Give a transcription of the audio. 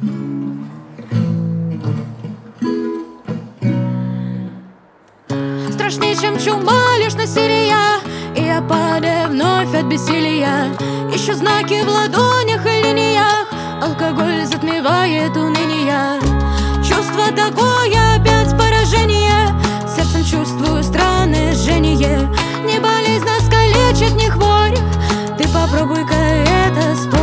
Страшнее, чем чума, лишь насилие, и я падаю вновь от бессилия. Ищу знаки в ладонях и линиях, алкоголь затмевает уныние. Чувство такое, опять поражение, сердцем чувствую странное жжение. Не болезнь нас калечит, не хворь, ты попробуй-ка это спать.